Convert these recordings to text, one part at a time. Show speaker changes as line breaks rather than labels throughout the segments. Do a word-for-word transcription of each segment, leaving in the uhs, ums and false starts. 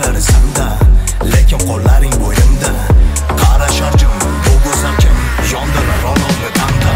ko'zlari sanda, lekin qo'llaring bo'yimda. Qara sharjim, bu go'zal kim? Yondirar olovni tamda.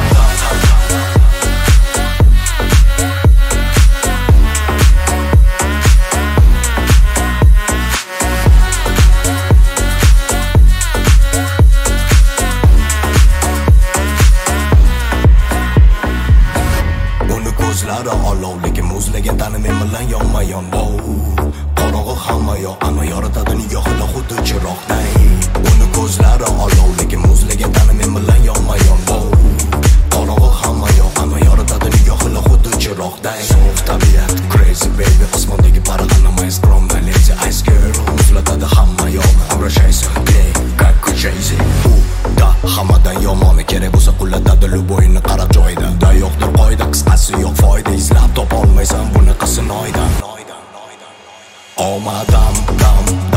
Ko'zlari olov, lekin muzlagan tani men bilan yonma-yon. Qorong'i hamma yoq, ammo yoritadi nigohida xuddi chiroqday. Uni ko'zlari olov, lekin muzlagan tani men bilan yonma-yon. Qorong'i hamma yoq, ammo yoritadi nigohida xuddi chiroqday. Soft tabiat, crazy baby, osmondagi parag'ana my scrum, my lazy ice girl. Muzlatadi hamma yoq, обращайся, клей, как Jay-Z. U da hammadan yomoni, kerak bo'lsa qullatadi luboyini qarab joyida. Da yo'qdir qoida, qisqasi yo'q foyda, izlab topolmaysan bunaqasini oydan. Omadam dam